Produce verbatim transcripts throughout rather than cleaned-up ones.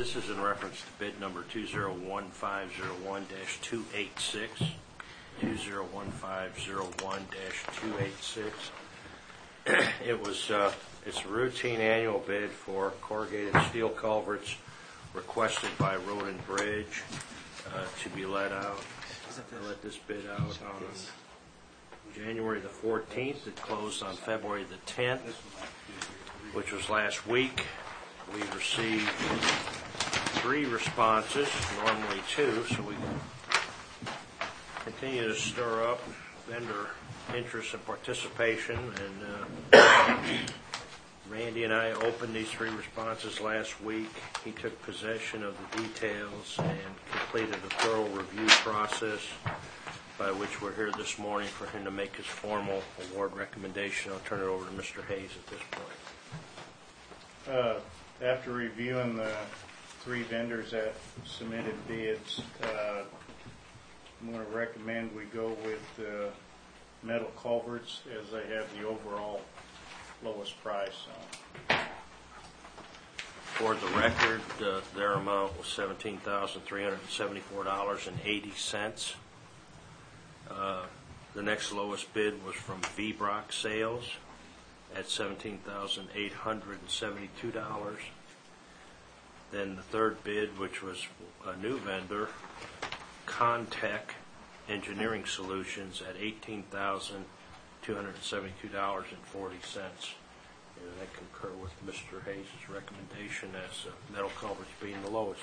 this is in reference to bid number two zero one five zero one dash two eight six. two zero one five zero one dash two eight six. It was, uh, it's a routine annual bid for corrugated steel culverts requested by Road and Bridge uh, to be let out. I let this bid out on January the fourteenth. It closed on February the tenth, which was last week. We received three responses, normally two, so we continue to stir up vendor interest and participation. And uh, Randy and I opened these three responses last week. He took possession of the details and completed a thorough review process by which we're here this morning for him to make his formal award recommendation. I'll turn it over to Mister Hayes at this point. Uh, after reviewing the three vendors that submitted bids, uh, I'm going to recommend we go with uh, Metal Culverts, as they have the overall lowest price. Uh, For the record, uh, their amount was seventeen thousand three hundred seventy-four dollars and eighty cents. Uh, the next lowest bid was from V-Brock Sales at seventeen thousand eight hundred seventy-two dollars. Then the third bid, which was a new vendor, Contech Engineering Solutions, at eighteen thousand two hundred seventy-two dollars and forty cents. And I concur with Mister Hayes' recommendation as uh, Metal Culverts being the lowest.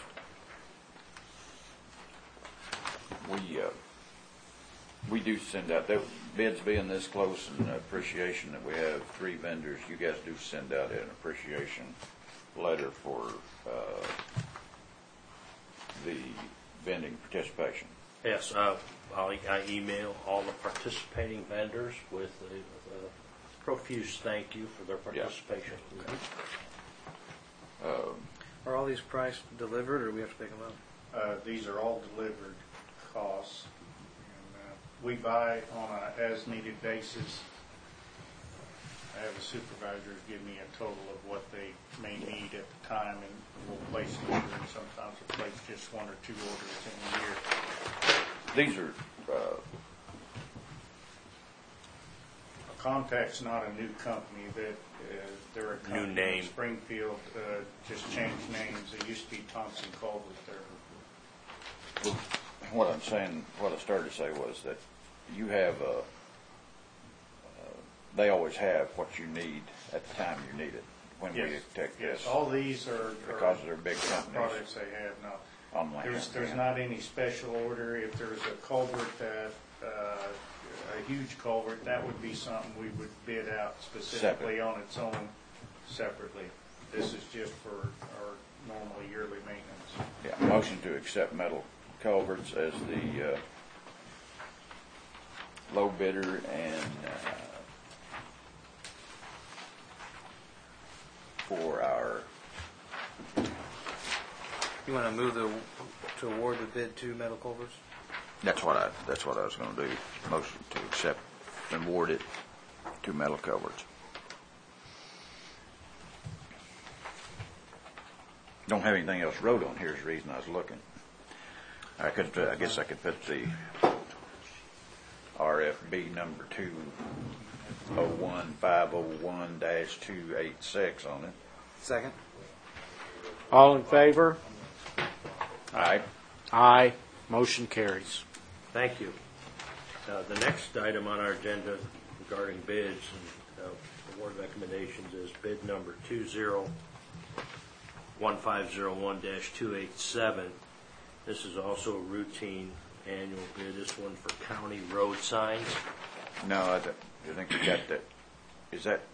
We uh, we do send out, the bids being this close, and appreciation that we have three vendors. You guys do send out an appreciation letter for uh, the vending participation. Yes, uh, I'll, I email all the participating vendors with a, with a profuse thank you for their participation. Yeah. Okay. Um, Are all these priced delivered, or do we have to pick them up? uh, these are all delivered costs. And, uh, we buy on a as-needed basis. I have the supervisors give me a total of what they may need at the time, and we'll place an order, and sometimes we'll place just one or two orders in a year. these are uh, Contech's not a new company. That uh, they're a company New name. in Springfield, uh, just changed names. It used to be Thompson Culverts there. what I'm saying. What I started to say was that you have a. They always have what you need at the time you need it when Yes. we take Yes, this. all these are, Because are they're big companies. products they have now. On my There's, hand, there's yeah. not any special order. If there's a culvert that, uh, a huge culvert, that would be something we would bid out specifically Separate. on its own separately. This is just for our normal yearly maintenance. Yeah, motion to accept Metal Culverts as the uh, low bidder and uh, for our, You want to move the to award the bid to Metal Culverts? that's what I, that's what I was going to do. Motion to accept and award it to Metal Culverts. Don't have anything else wrote on here is the reason I was looking. I could, uh, I guess I could put the R F B number two oh one five oh one dash two eight six on it. Second. All in favor? Aye. Aye. Motion carries. Thank you. Uh, the next item on our agenda regarding bids and uh, award recommendations is bid number two zero one five zero one dash two eight seven. This is also a routine annual bid. This one for county road signs. No, I don't- I think you got that. Is that?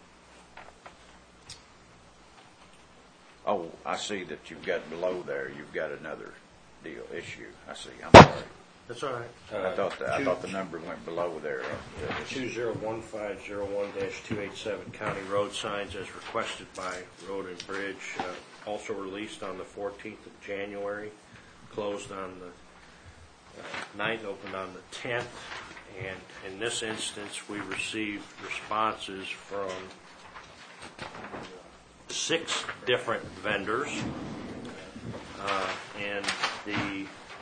Oh, I see that you've got below there. You've got another deal issue. I see. I'm sorry. That's all right. I thought the, I thought the number went below there. two zero one five zero one dash two eight seven county road signs as requested by Road and Bridge. Uh, also released on the fourteenth of January, closed on the uh, ninth, opened on the tenth. And in this instance, we received responses from six different vendors.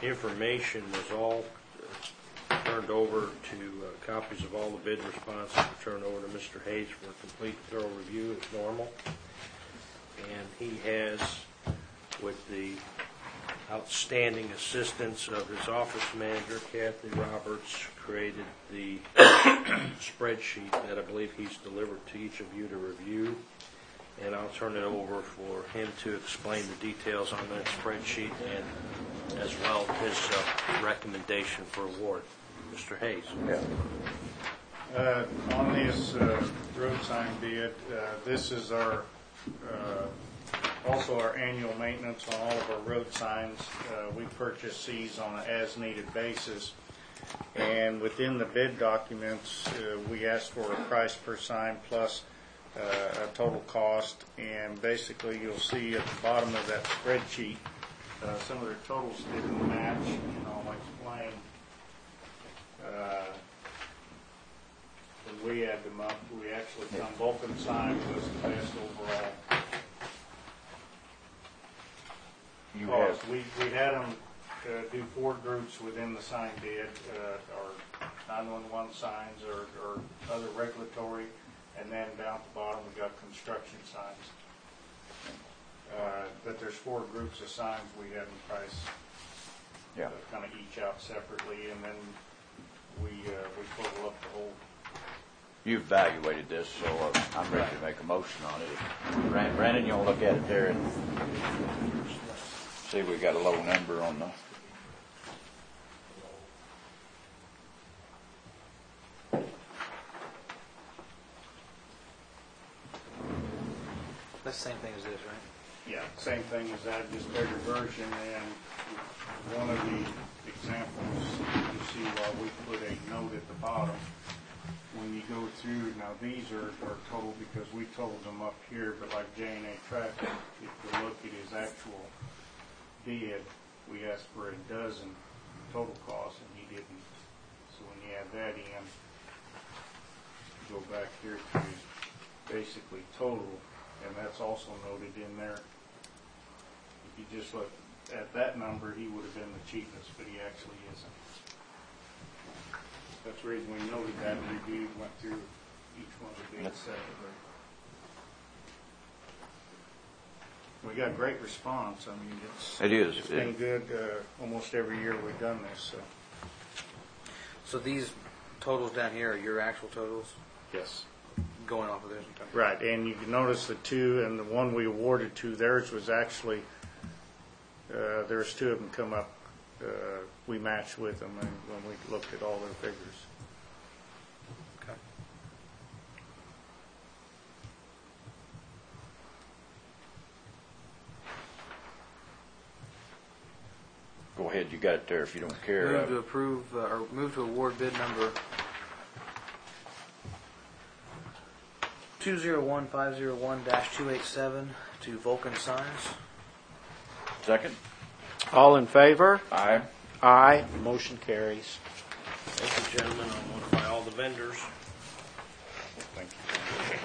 information was all uh, turned over to, uh, copies of all the bid responses were turned over to Mister Hayes for a complete thorough review as normal. And he has, with the outstanding assistance of his office manager, Kathy Roberts, created the spreadsheet that I believe he's delivered to each of you to review. And I'll turn it over for him to explain the details on that spreadsheet and as well his uh, recommendation for award. Mister Hayes. Yeah. Uh, On this uh, road sign bid, uh, this is our, uh, also our annual maintenance on all of our road signs. Uh, We purchase these on an as-needed basis. And within the bid documents, uh, we ask for a price per sign plus uh, a total cost. And basically, you'll see at the bottom of that spreadsheet, uh, some of their totals didn't match, and I'll explain. Uh, When we add them up, we actually come, Vulcan sign was the best overall You cost. have, We, we had them uh, do four groups within the sign bid, uh, our nine one one signs or, or other regulatory, and then down at the bottom, we got construction signs. Uh, But there's four groups of signs we had them price, yeah. kind of each out separately, and then we, uh, we total up the whole. You evaluated this, so uh, I'm ready to make a motion on it. Brandon, Brandon, you want to look at it there and see if we got a low number on the. That's the same thing as this, right? Yeah, same thing as that, just bigger version, and one of the examples, you see while we put a note at the bottom, when you go through, now these are, are total because we totaled them up here, but like J and A Traffic, if you look at his actual bid, we asked for a dozen total costs, and he didn't. So when you add that in, go back here to basically total, and that's also noted in there. If you just look at that number, he would have been the cheapest, but he actually isn't. That's the reason we noted that, reviewed, went through each one of the bids separately. We got great response. I mean, it's It is. It's been good uh, almost every year we've done this. So So these totals down here are your actual totals yes, going off of this? right. And you can notice the two and the one we awarded to, theirs was actually uh, there's two of them come up. Uh, we matched with them, and when we looked at all their figures. Okay. Go ahead, you got it there if you don't care. Move to approve, uh, or move to award bid number two zero one five zero one dash two eight seven to Vulcan Signs. Second? All in favor? Aye. Aye. Motion carries. Thank you, gentlemen. I'll notify all the vendors. Thank you.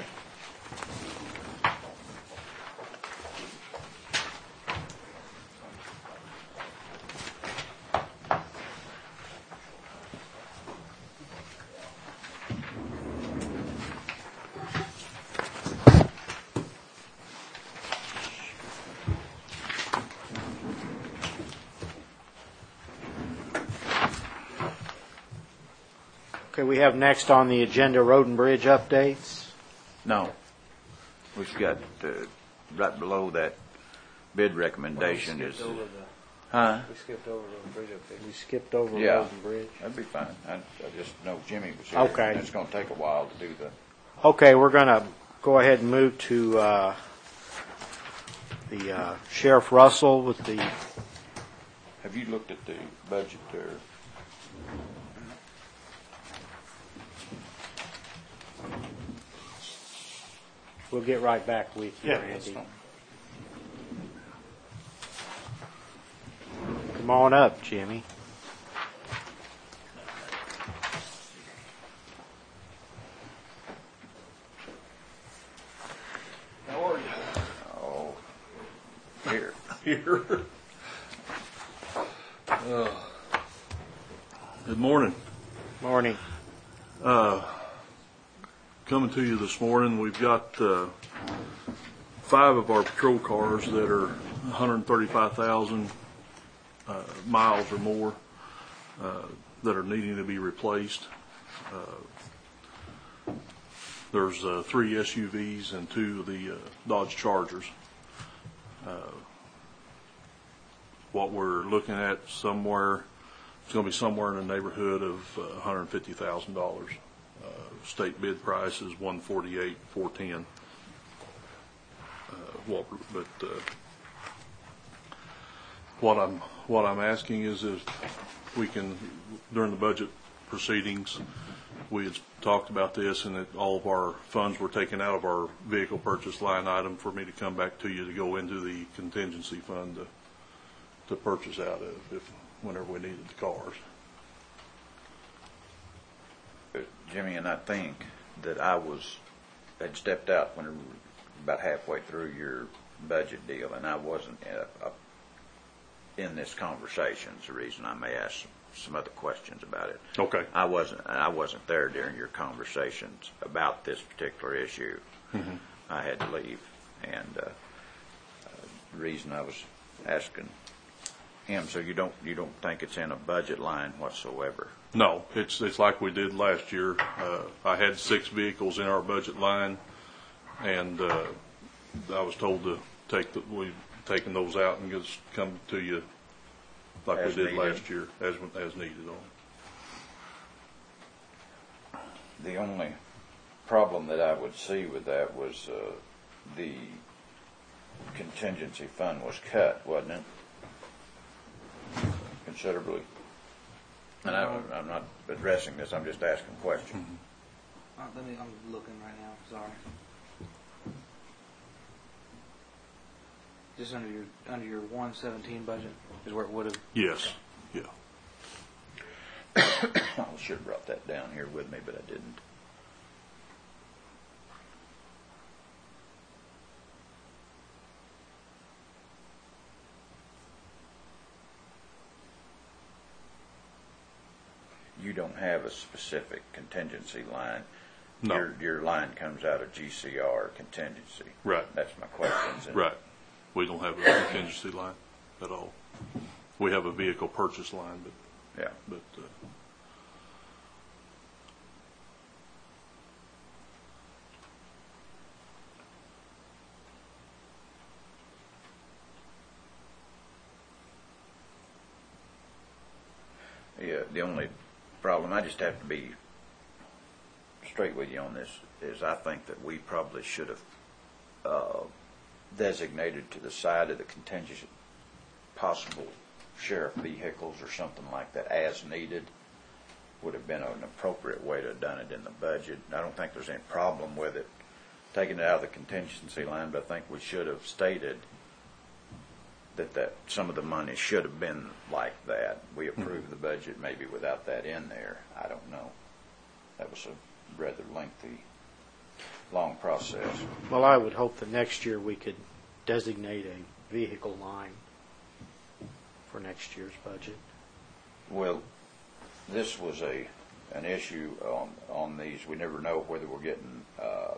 Okay, we have next on the agenda road and bridge updates. No. We've got, uh, right below that bid recommendation We is, skipped over the, huh? we skipped over the bridge update. We skipped over Yeah. road and bridge. That'd be fine. I, I just know Jimmy was here. Okay. and It's gonna take a while to do the, Okay, we're going to go ahead and move to uh, the uh, Sheriff Russell with the, have you looked at the budget there? we'll get right back with you, Yeah, that's Randy. fine. Come on up, Jimmy. How are you? Oh, here. Here. Good morning. Morning. Coming to you this morning, we've got uh, five of our patrol cars that are one hundred thirty-five thousand uh, miles or more uh, that are needing to be replaced. Uh, there's uh, three S U Vs and two of the uh, Dodge Chargers. Uh, what we're looking at somewhere, it's going to be somewhere in the neighborhood of uh, one hundred fifty thousand dollars. State bid price is one forty-eight, four ten. Uh, what, but uh, what I'm what I'm asking is if we can, during the budget proceedings, we had talked about this, and that all of our funds were taken out of our vehicle purchase line item for me to come back to you to go into the contingency fund to to purchase out of if whenever we needed the cars. Jimmy, and I think that I was, had stepped out when about halfway through your budget deal, and I wasn't uh, uh, in this conversation. It's the reason I may ask some, some other questions about it. Okay. I wasn't. I wasn't there during your conversations about this particular issue. Mm-hmm. I had to leave, and uh, uh, the reason I was asking him. So you don't you don't think it's in a budget line whatsoever? No, it's it's like we did last year. Uh, I had six vehicles in our budget line, and uh, I was told to take the, we've taken those out and just come to you like As we did needed. last year, as as needed on. The only problem that I would see with that was uh, the contingency fund was cut, wasn't it? Considerably. And I, I'm not addressing this, I'm just asking a question. Uh, let me, I'm looking right now, sorry. Just under your, under your one seventeen budget is where it would have, Yes, yeah. I should have brought that down here with me, but I didn't. You don't have a specific contingency line. No. Your, your line comes out of G C R contingency. Right. That's my question. Right. We don't have a contingency line at all. We have a vehicle purchase line, but Yeah. but. Uh, Yeah, the only problem, I just have to be straight with you on this, is I think that we probably should have uh, designated to the side of the contingency possible sheriff vehicles or something like that as needed. Would have been an appropriate way to have done it in the budget. I don't think there's any problem with it, taking it out of the contingency line, but I think we should have stated that, that some of the money should have been like that. We approved the budget maybe without that in there. I don't know. That was a rather lengthy, long process. Well, I would hope that next year we could designate a vehicle line for next year's budget. Well, this was a an issue on on these. We never know whether we're getting uh,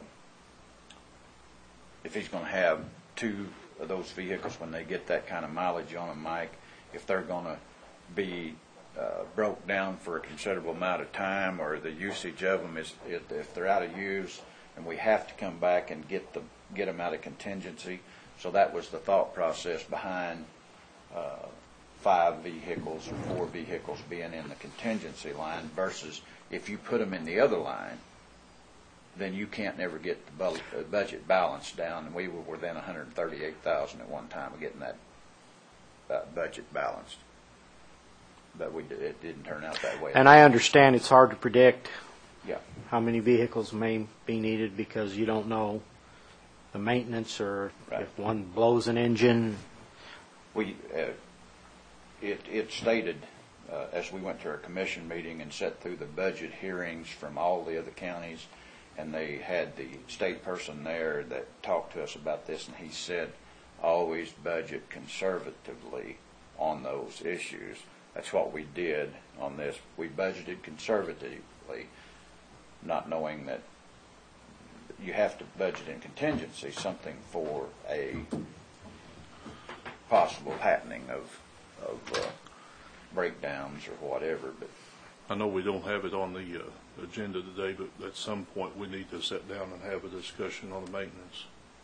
if he's going to have two of those vehicles when they get that kind of mileage on them, Mike. If they're going to be uh, broke down for a considerable amount of time, or the usage of them is if, if they're out of use, and we have to come back and get the get them out of contingency. So that was the thought process behind Uh, five vehicles or four vehicles being in the contingency line versus if you put them in the other line, then you can't never get the bu- uh, budget balance down. And we were within one hundred thirty-eight thousand at one time of getting that uh, budget balanced. But we did, it didn't turn out that way. And I understand it's hard to predict yeah. how many vehicles may be needed because you don't know the maintenance or Right. if one blows an engine. We uh, it it stated uh, as we went to our commission meeting and sat through the budget hearings from all the other counties, and they had the state person there that talked to us about this, and he said always budget conservatively on those issues. That's what we did on this. We budgeted conservatively, not knowing that you have to budget in contingency something for a possible happening of, of uh, breakdowns or whatever, but I know we don't have it on the uh, agenda today, but at some point we need to sit down and have a discussion on the maintenance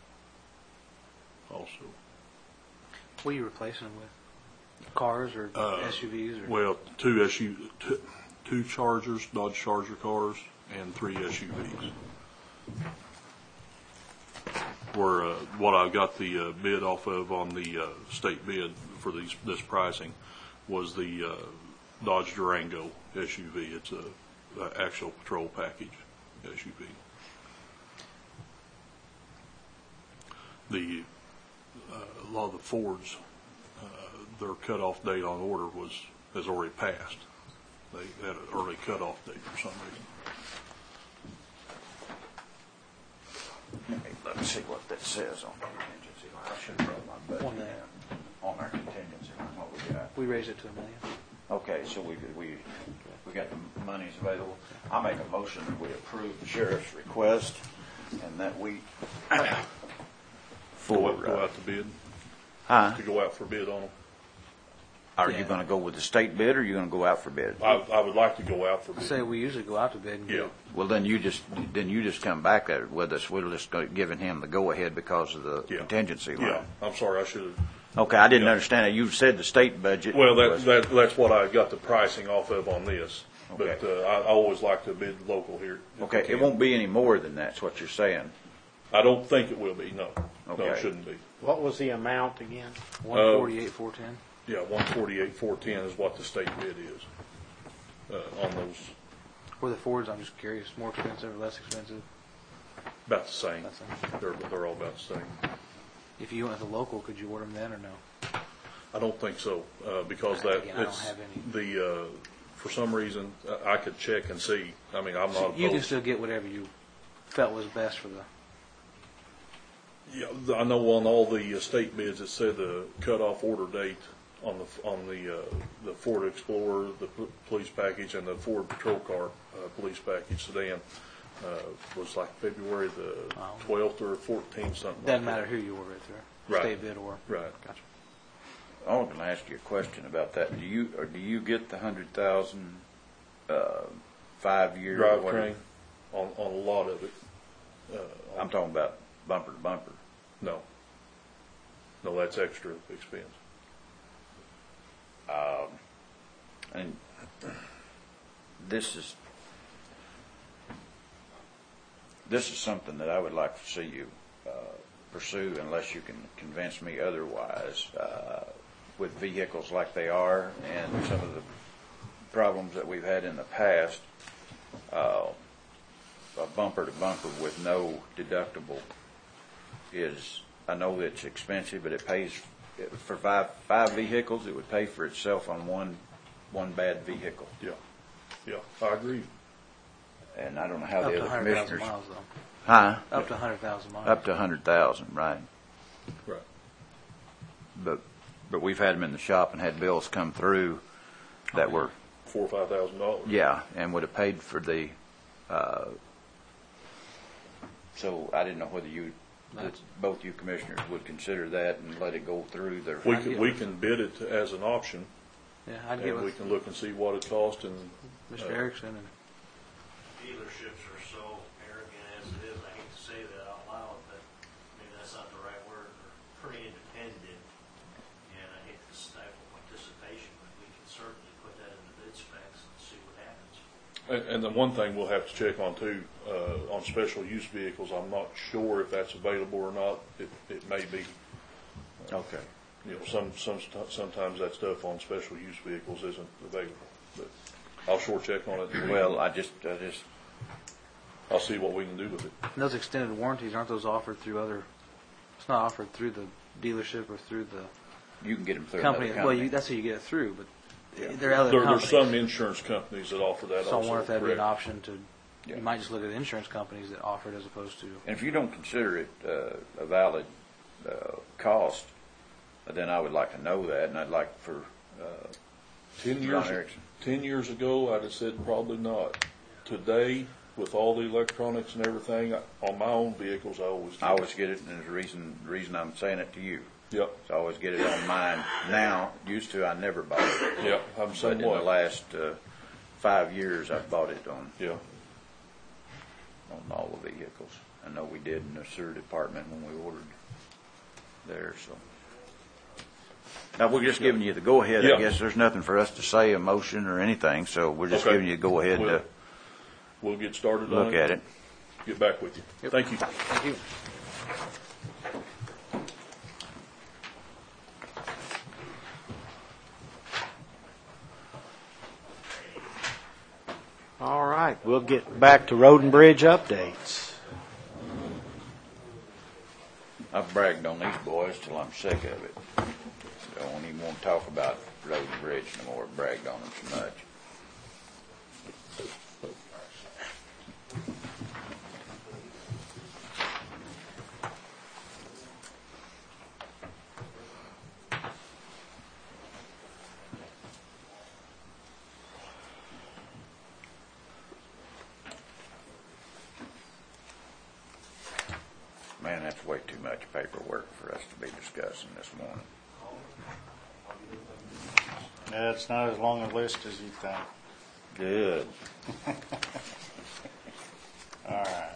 also. What are you replacing them with? Cars or Uh, S U Vs? Or? Well, two S U, two, two Chargers, Dodge Charger cars, and three S U Vs. Where, uh, what I got the uh, bid off of on the uh, state bid for these, this pricing was the uh, Dodge Durango S U V. It's a, a actual patrol package S U V. The, uh, a lot of the Fords, uh, their cutoff date on order was, has already passed. They had an early cutoff date for some reason. let me, let me see what that says on contingency. I should have brought my budget On that. down. On our contingency, what we got. We raised it to a million. Okay, so we, we, we got the monies available. I'll make a motion that we approve the sheriff's request and that we, Go for, out, go uh, out to bid, huh? to go out for bid on them. Are you Yeah. gonna go with the state bid or are you gonna go out for bid? I, I would like to go out for I bid. say we usually go out to bid and Yeah. get Well, then you just, then you just come back there with us. We're just go- giving him the go-ahead because of the Yeah. contingency line. Yeah, I'm sorry, I should have. Okay, I didn't Yeah. understand it. You said the state budget. Well, that, was- that, that's what I got the pricing off of on this. But, Okay. uh, I, I always like to bid local here. if Okay, we it can. won't be any more than that's what you're saying. I don't think it will be, no. No, it Okay. shouldn't be. What was the amount again? one forty-eight, four ten. Yeah, one forty-eight, four ten is what the state bid is, uh, on those, For the Fords, I'm just curious, more expensive or less expensive? about the same. That's it. They're, they're all about the same. If you went with the local, could you order them then or no? I don't think so, uh, because that, Again, I don't it's, have any. the, uh, for some reason, I I could check and see. I mean, I'm not You can opposed. still get whatever you felt was best for the. Yeah, the- I know on all the uh, state bids, it said the cutoff order date on the, on the, uh, the Ford Explorer, the p- police package, and the Ford Patrol Car, uh, police package sedan, uh, was like February the Oh. twelfth or fourteenth, something like that. Doesn't matter who you order it through, Right. state bid or. Right. Gotcha. I was gonna ask you a question about that. Do you, or do you get the hundred thousand, uh, five-year? Drivetrain on, on a lot of it. Uh, on- I'm talking about bumper to bumper. No. No, that's extra expense. Um, and this is, this is something that I would like to see you, uh, pursue unless you can convince me otherwise, uh, with vehicles like they are and some of the problems that we've had in the past. Uh, a bumper to bumper with no deductible is, I know it's expensive, but it pays, for five, five vehicles, it would pay for itself on one, one bad vehicle. Yeah. Yeah, I agree. And I don't know how Up the to other one hundred thousand commissioners. miles though. Huh? Up to one hundred thousand miles. Up to a hundred thousand, right. Right. But, but we've had them in the shop and had bills come through that were, Four or five thousand dollars. yeah, and would have paid for the, uh, so I didn't know whether you, That's- both you commissioners would consider that and let it go through their. We I'd can, get we with can bid it as an option, Yeah, I'd get and we with can look and see what it costs, and Mister uh, Erickson and Dealerships are so arrogant as it is, I hate to say that out loud, but maybe that's not the right word. They're pretty independent, and I hate to stifle participation, but we can certainly put that in the bid specs and see what happens. And, and the one thing we'll have to check on too, uh, on special use vehicles, I'm not sure if that's available or not. It, it may be. Okay. You know, some, some, st- sometimes that stuff on special use vehicles isn't available, but I'll sure check on it. Well, I just, I just, I'll see what we can do with it. And those extended warranties, aren't those offered through other, it's not offered through the dealership or through the you can get them through company. another Well, company. you, that's how you get it through, but Yeah. there are other There, companies. there's some insurance companies that offer that So I also. wonder if that'd be an correct? option to, Yeah. you might just look at insurance companies that offer it as opposed to. And if you don't consider it uh, a valid uh, cost, then I would like to know that, and I'd like for uh, Ten John years, Erickson. ten years ago, I'd have said probably not. Today, with all the electronics and everything, I- on my own vehicles, I always do. I always get it, and there's a reason, the reason I'm saying it to you. Yep, So I always get it on mine. Now, used to, I never bought it. yep, I'm But same in the way. last uh, five years, I've bought it on, Yeah, on all the vehicles. I know we did in the sewer department when we ordered there, so. Now, we're just giving you the go-ahead, I Yeah. guess. There's nothing for us to say, a motion or anything, so we're just Okay. giving you the go-ahead We'll- to we'll get started on it. look at it. Get back with you. Thank you. Thank you. All right, we'll get back to road and bridge updates. I've bragged on these boys till I'm sick of it. Don't even want to talk about road and bridge no more. Bragged on them so much. Man, that's way too much paperwork for us to be discussing this morning. Yeah, it's not as long a list as you think. Good. All right.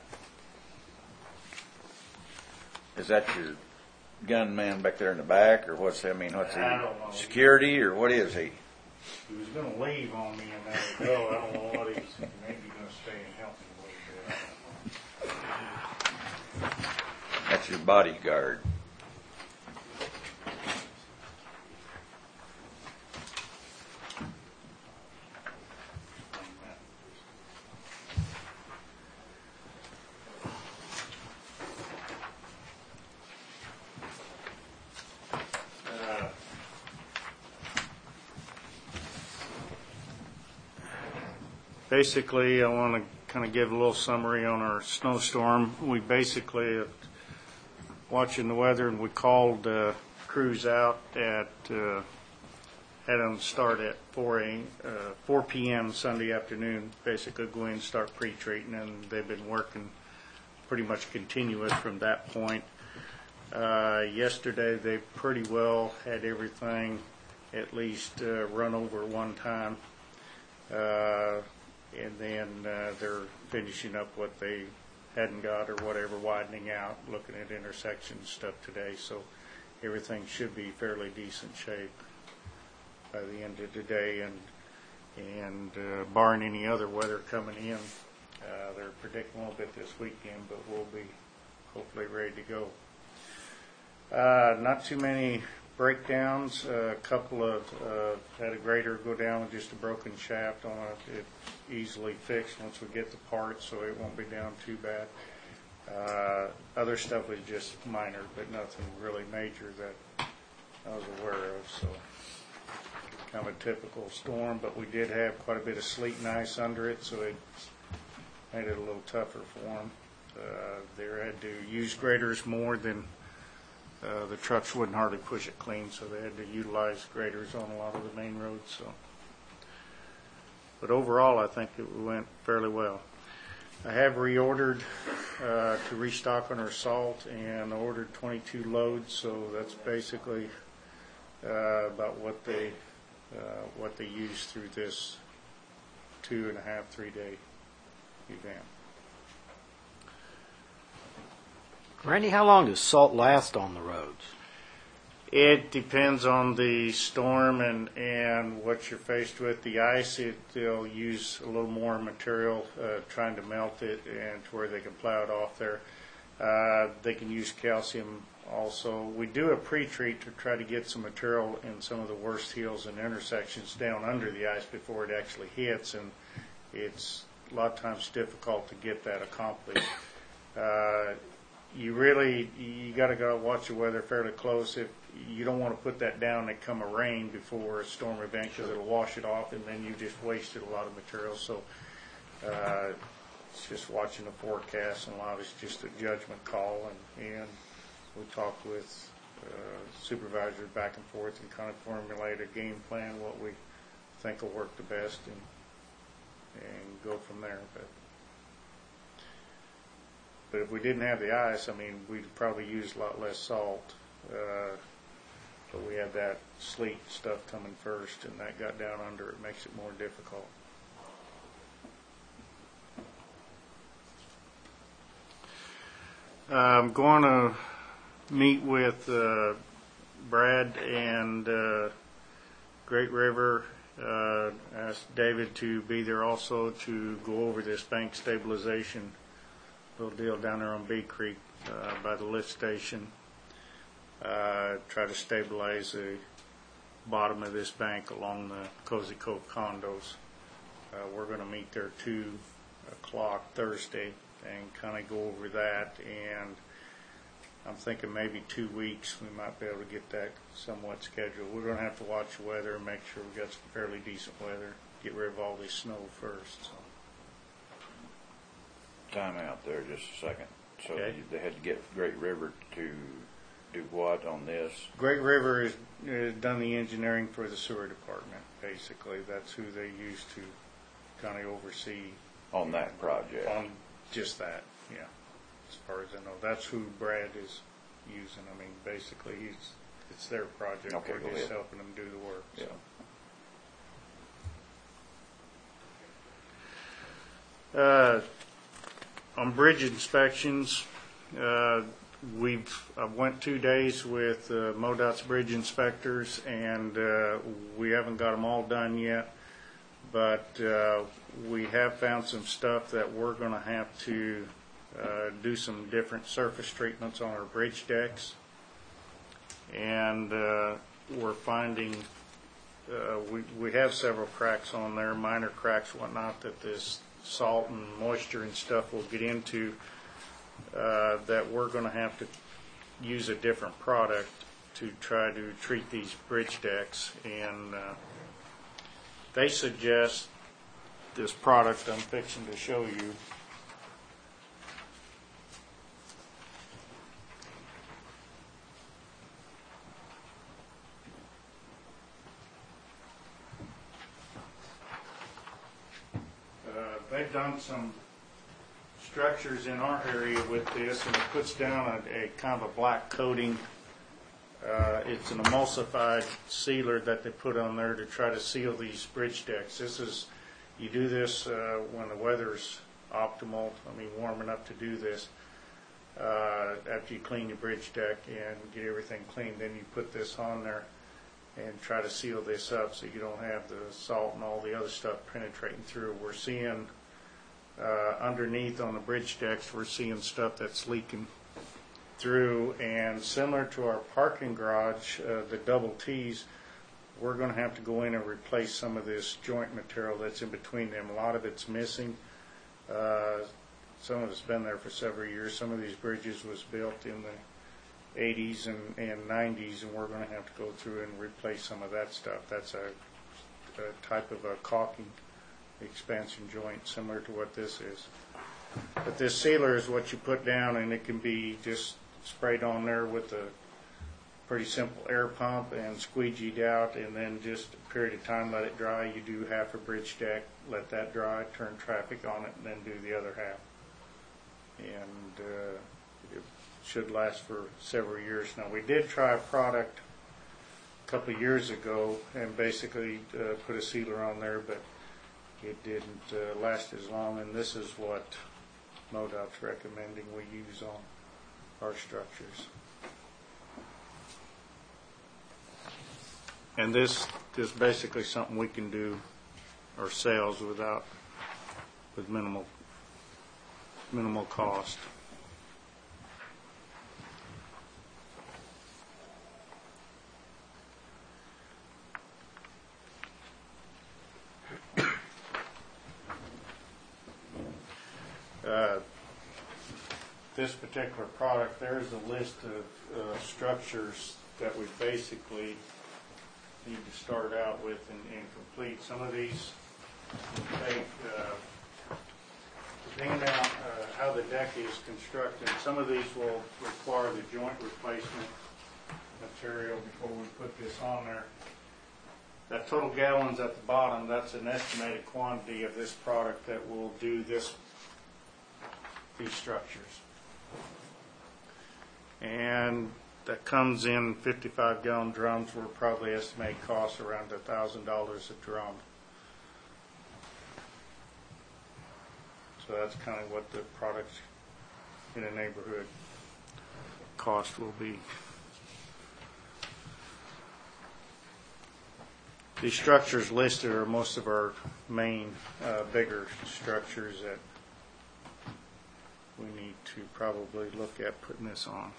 Is that your gunman back there in the back, or what's, I mean, what's he? I don't know. Security, or what is he? He was gonna leave on me and let it go. I don't know what he's, maybe gonna stay and help me a little bit. That's your bodyguard. Uh, Basically, I want to kind of give a little summary on our snowstorm. We basically, uh, watching the weather, and we called uh, crews out at, uh, had them start at four a, uh, four p.m. Sunday afternoon, basically go in and start pre-treating, and they've been working pretty much continuous from that point. Uh, Yesterday, they pretty well had everything at least uh, run over one time. Uh, And then uh, they're finishing up what they hadn't got or whatever, widening out, looking at intersection stuff today. So everything should be fairly decent shape by the end of the day. And, and uh, barring any other weather coming in, uh, they're predicting a little bit this weekend, but we'll be hopefully ready to go. Uh, not too many breakdowns. A couple of, uh, had a grader go down with just a broken shaft on it. It's easily fixed once we get the parts, so it won't be down too bad. Uh, other stuff was just minor, but nothing really major that I was aware of, so kind of a typical storm, but we did have quite a bit of sleet and ice under it, so it made it a little tougher for them. Uh, they had to use graders more than Uh, the trucks wouldn't hardly push it clean, so they had to utilize graders on a lot of the main roads. So, but overall, I think it went fairly well. I have reordered uh, to restock on our salt and ordered twenty-two loads, so that's basically uh, about what they uh, what they used through this two and a half, three day event. Randy, how long does salt last on the roads? It depends on the storm and, and what you're faced with. The ice, it, they'll use a little more material, uh, trying to melt it and to where they can plow it off there. Uh, they can use calcium also. We do a pre-treat to try to get some material in some of the worst hills and intersections down under the ice before it actually hits, and it's a lot of times difficult to get that accomplished. Uh, You really, you got to go watch the weather fairly close. If you don't want to put that down and come a rain before a storm event, because it'll wash it off, and then you just wasted a lot of material. So uh, it's just watching the forecast, and a lot of it's just a judgment call. And, and we talked with uh, supervisors back and forth and kind of formulate a game plan what we think will work the best, and and go from there. But but if we didn't have the ice, I mean, we'd probably use a lot less salt. Uh, but we had that sleet stuff coming first, and that got down under it, makes it more difficult. I'm going to meet with uh, Brad and uh, Great River. Uh, asked David to be there also to go over this bank stabilization little deal down there on Bee Creek uh, by the lift station. Uh, try to stabilize the bottom of this bank along the Cozy Cove condos. Uh, we're going to meet there two o'clock Thursday and kind of go over that, and I'm thinking maybe two weeks we might be able to get that somewhat scheduled. We're going to have to watch the weather and make sure we got some fairly decent weather, get rid of all this snow first. So. Time out there just a second. So Okay. you, they had to get Great River to do what on this? Great River has uh, done the engineering for the sewer department, basically. That's who they use to kind of oversee On that project? on just that, yeah. As far as I know, that's who Brad is using. I mean, basically, he's it's their project. Okay, We're go just ahead. helping them do the work. So. Yeah. Uh, on bridge inspections, uh, we've I went two days with uh, MoDOT's bridge inspectors, and uh, we haven't got them all done yet. But uh, we have found some stuff that we're going to have to uh, do some different surface treatments on our bridge decks, and uh, we're finding uh, we we have several cracks on there, minor cracks, whatnot, that this salt and moisture and stuff will get into. Uh, that we're going to have to use a different product to try to treat these bridge decks, and uh, they suggest this product I'm fixing to show you. Uh, they've done some structures in our area with this, and it puts down a, a kind of a black coating. Uh, it's an emulsified sealer that they put on there to try to seal these bridge decks. This is, you do this uh, when the weather's optimal, I mean warm enough to do this. Uh, after you clean your bridge deck and get everything clean, then you put this on there and try to seal this up so you don't have the salt and all the other stuff penetrating through. We're seeing uh, underneath on the bridge decks, we're seeing stuff that's leaking through, and similar to our parking garage, uh, the double T's, we're going to have to go in and replace some of this joint material that's in between them. A lot of it's missing. Uh, some of it's been there for several years. Some of these bridges was built in the eighties and, and nineties, and we're going to have to go through and replace some of that stuff. That's a, a type of a caulking expansion joint similar to what this is. But this sealer is what you put down, and it can be just sprayed on there with a pretty simple air pump and squeegeed out, and then just a period of time let it dry. You do half a bridge deck, let that dry, turn traffic on it, and then do the other half. And uh, it should last for several years. Now, we did try a product a couple of years ago and basically uh, put a sealer on there, but it didn't uh, last as long, and this is what MoDOT's recommending we use on our structures. And this is basically something we can do ourselves without, with minimal, minimal cost. Uh, this particular product, there's a list of uh, structures that we basically need to start out with and, and complete. Some of these take, uh, depending on uh, how the deck is constructed, some of these will require the joint replacement material before we put this on there. that total gallons at the bottom, that's an estimated quantity of this product that will do this, these structures. And that comes in fifty-five gallon drums. We're probably estimate costs around a thousand dollars a drum. So that's kind of what the products in a neighborhood cost will be. These structures listed are most of our main uh, bigger structures that we need to probably look at putting this on.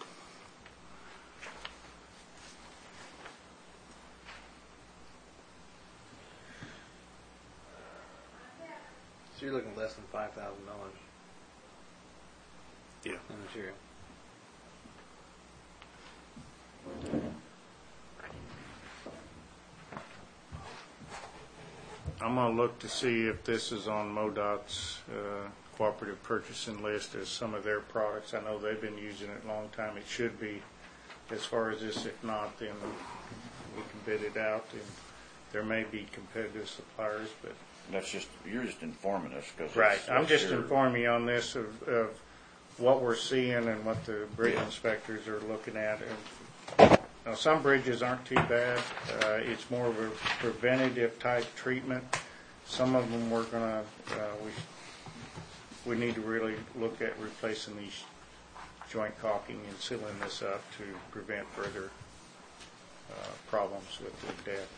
So you're looking less than five thousand dollars Yeah. in material. I'm going to look to see if this is on MoDOT's uh, cooperative purchasing list as some of their products. I know they've been using it a long time. It should be. As far as this, if not, then we can bid it out. And there may be competitive suppliers, but That's just, you're just informing us, because. right. I'm just informing you on this of, of what we're seeing and what the bridge Yeah. inspectors are looking at. And, now, some bridges aren't too bad. Uh, it's more of a preventative type treatment. Some of them we're gonna uh, we we need to really look at replacing these joint caulking and sealing this up to prevent further uh, problems with the deck.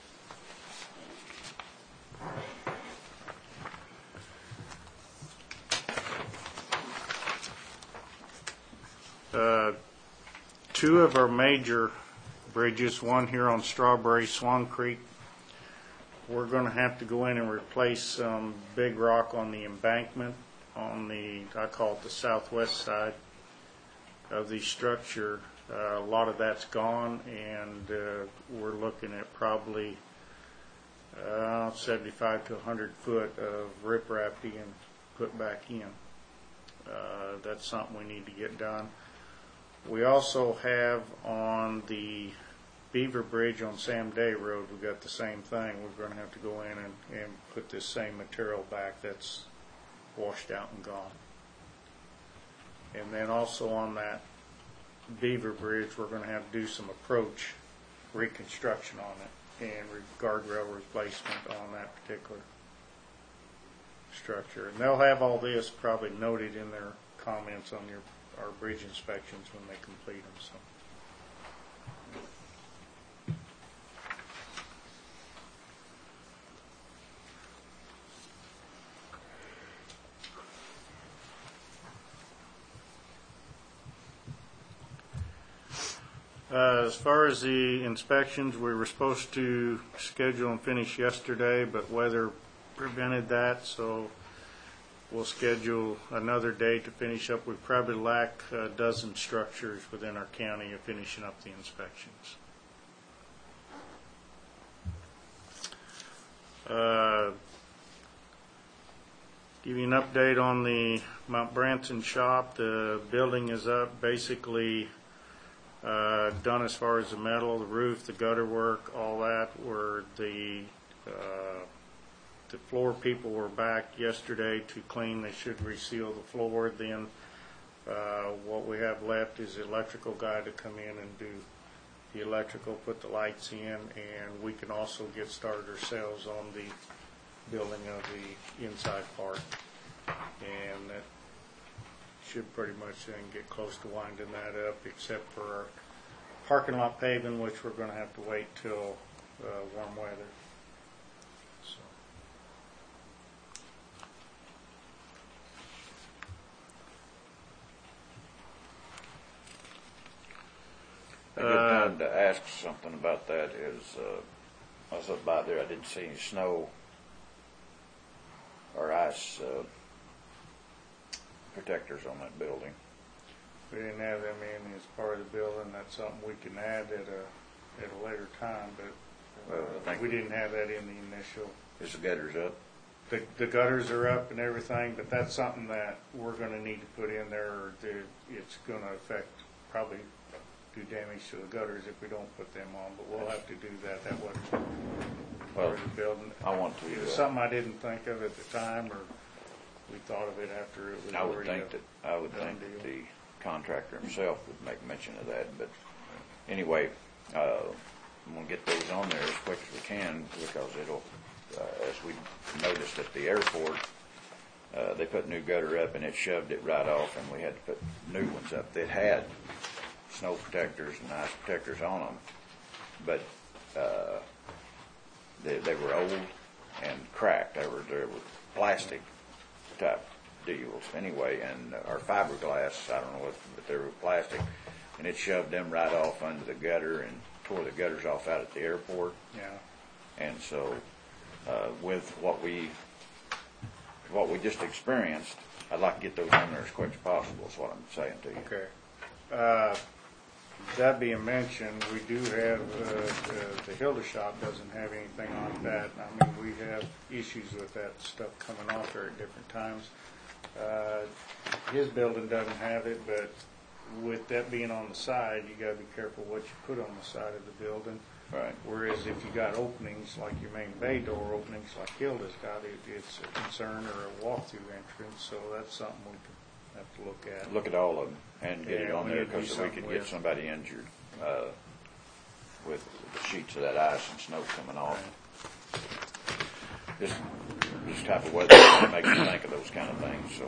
Uh, two of our major bridges, one here on Strawberry, Swan Creek, we're going to have to go in and replace some big rock on the embankment on the, I call it the southwest side of the structure. Uh, a lot of that's gone, and uh, we're looking at probably uh, seventy-five to one hundred foot of riprap being put back in. Uh, that's something we need to get done. We also have on the Beaver Bridge on Sam Day Road, we've got the same thing. We're going to have to go in and, and put this same material back that's washed out and gone. And then also on that Beaver Bridge, we're going to have to do some approach reconstruction on it and re- guardrail replacement on that particular structure. And they'll have all this probably noted in their comments on your our bridge inspections when they complete them. So. Uh, as far as the inspections, we were supposed to schedule and finish yesterday, but weather prevented that, so we'll schedule another day to finish up. We probably lack a dozen structures within our county of finishing up the inspections. Uh, give you an update on the Mount Branson shop. The building is up, basically uh, done as far as the metal, the roof, the gutter work, all that. Where the uh, The floor people were back yesterday to clean. They should reseal the floor. Then uh, what we have left is the electrical guy to come in and do the electrical, put the lights in, and we can also get started ourselves on the building of the inside part. And that should pretty much then get close to winding that up, except for our parking lot paving, which we're going to have to wait till uh, warm weather. A good time to ask something about that is, uh, I was up by there, I didn't see any snow or ice uh, protectors on that building. We didn't have them in as part of the building. That's something we can add at a at a later time, but uh, Well, I think- we didn't have that in the initial. Is the gutters up? The, the gutters are up and everything, but that's something that we're going to need to put in there, or the, it's going to affect, probably do damage to the gutters if we don't put them on, but we'll have to do that. That wasn't Well, part of the building. I want to, It was uh, something I didn't think of at the time, or we thought of it after it was I would already think a that, I would done think that deal. the contractor himself would make mention of that, but anyway, uh, I'm gonna get those on there as quick as we can, because it'll, uh, as we noticed at the airport, uh, they put new gutter up and it shoved it right off, and we had to put new ones up that had snow protectors and ice protectors on them, but, uh, they, they were old and cracked. They were, they were plastic type deals anyway, and or fiberglass, I don't know what, but they were plastic, and it shoved them right off under the gutter and tore the gutters off out at the airport. Yeah. And so, uh, with what we, what we just experienced, I'd like to get those on there as quick as possible, is what I'm saying to you. Okay. Uh, That being mentioned, we do have, uh, the- the Hilda shop doesn't have anything on that. I mean, we have issues with that stuff coming off there at different times. Uh, His building doesn't have it, but with that being on the side, you gotta be careful what you put on the side of the building. Right. Whereas if you got openings, like your main bay door openings, like Hilda's got, it, it's a concern or a walk-through entrance, so that's something we can have to look at. Look at all of them and get it Yeah, on we there, need to do because we something could get with- somebody injured, uh, with the sheets of that ice and snow coming off. This, this type of weather makes me think of those kind of things, so.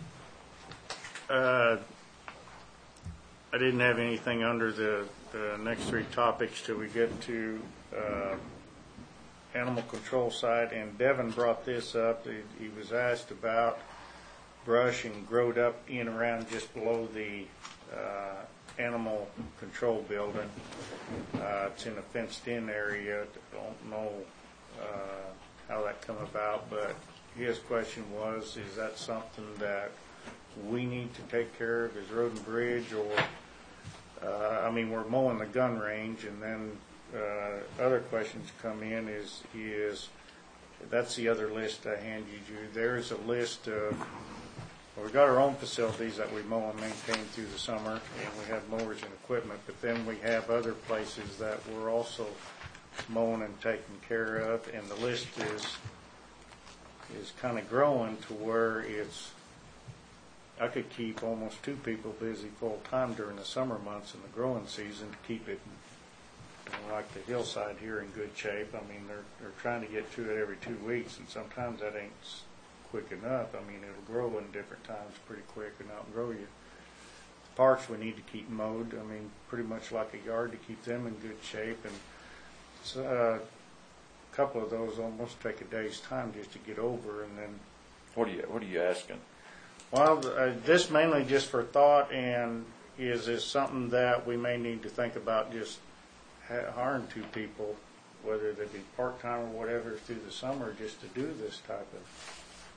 Uh, I didn't have anything under the, the next three topics till we get to, uh, animal control side, and Devin brought this up. He, he was asked about brush and growed up in around just below the, uh, animal control building. Uh, it's in a fenced-in area. Don't know, uh, how that come about, but his question was, is that something that we need to take care of as Road and Bridge, or, uh, I mean, we're mowing the gun range, and then, uh, other questions come in is, is, that's the other list I handed you. There's a list of, well, we got our own facilities that we mow and maintain through the summer, and we have mowers and equipment, but then we have other places that we're also mowing and taking care of, and the list is, is kind of growing to where it's, I could keep almost two people busy full-time during the summer months in the growing season to keep it, you know, like the hillside here, in good shape. I mean, they're, they're trying to get to it every two weeks, and sometimes that ain't s- quick enough. I mean, it'll grow in different times pretty quick and outgrow you. Parks we need to keep mowed, I mean, pretty much like a yard, to keep them in good shape, and it's, uh, a couple of those almost take a day's time just to get over, and then What are you, what are you asking? well, uh, this mainly just for thought, and is this something that we may need to think about just ha- hiring two people, whether they be part-time or whatever, through the summer, just to do this type of,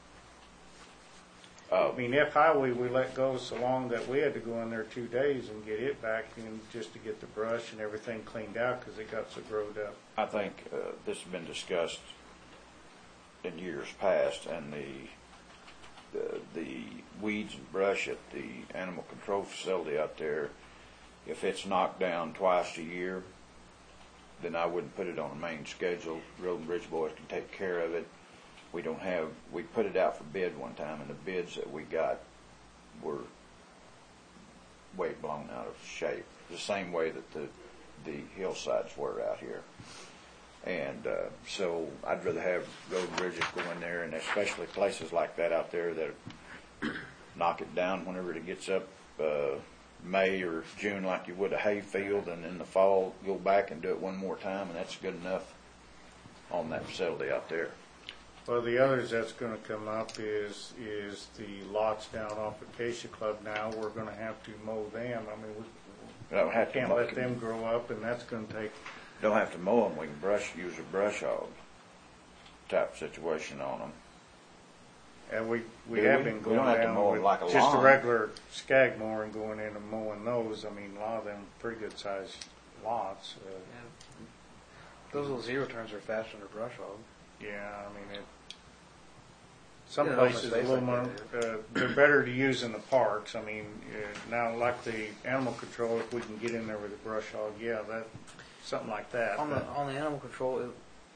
Uh, I mean, F Highway, we let go so long that we had to go in there two days and get it back in just to get the brush and everything cleaned out because it got so growed up. I think uh, this has been discussed in years past, and the, the the weeds and brush at the animal control facility out there, if it's knocked down twice a year, then I wouldn't put it on a main schedule. Road and Bridge boys can take care of it. We don't have, we put it out for bid one time, and the bids that we got were way blown out of shape, the same way that the, the hillsides were out here. And uh, so I'd rather have road and bridges go in there, and especially places like that out there that knock it down whenever it gets up uh, May or June, like you would a hay field, and in the fall go back and do it one more time, and that's good enough on that facility out there. Well, the others that's gonna come up is, is the lots down off Acacia Club now. We're gonna have to mow them. I mean, we Don't have to can't mow- let them grow up, and that's gonna take, Don't have to mow them. We can brush, use a brush hog type situation on them. and we, we Do have we? been We going don't have to down mow it with like a just a lawn. regular skag mower and going in and mowing those. I mean, a lot of them pretty good sized lots. Uh, Those little zero turns are faster than a brush hog. yeah, I mean, it, some Yeah, how much places a space little like more, that, uh, they're better to use in the parks. I mean, uh, now like the animal control, if we can get in there with a brush hog, yeah, that, something like that. On the but- on the animal control, it,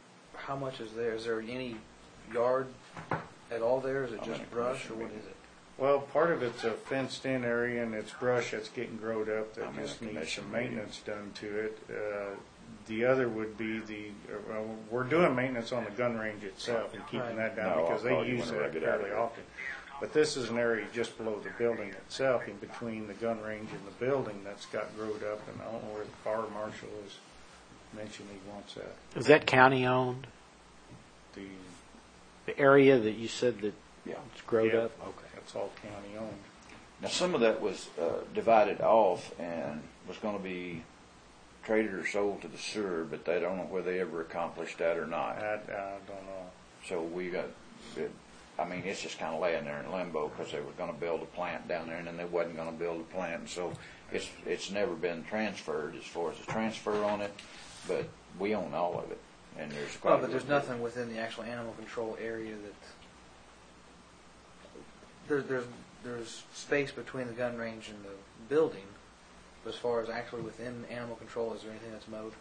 how much is there? Is there any yard at all there? Is it How just many brush, or commission what is meetings? it? Well, part of it's a fenced-in area, and it's brush that's getting growed up How that many just needs commission some maintenance done to it. Uh, The other would be the, uh, well, we're doing maintenance on the gun range itself and keeping that down No, because I'll call they you use whenever I that get out of fairly here. often. But this is an area just below the building itself, in between the gun range and the building, that's got growed up, and I don't know where the fire marshal is, mentioned he wants that. Is that county owned? The, The area that you said that Yeah. it's growed Yeah. up? Okay. that's all county owned. Now, some of that was uh, divided off and was going to be traded or sold to the sewer, but they don't know whether they ever accomplished that or not. I, I don't know. So we got, it, I mean, it's just kind of laying there in limbo because they were going to build a plant down there, and then they wasn't going to build a plant, and so it's it's never been transferred as far as the transfer on it, but we own all of it, and there's quite. Well, a but there's little bit- nothing within the actual animal control area that, there, there's, there's space between the gun range and the building, but as far as actually within animal control, is there anything that's mowed?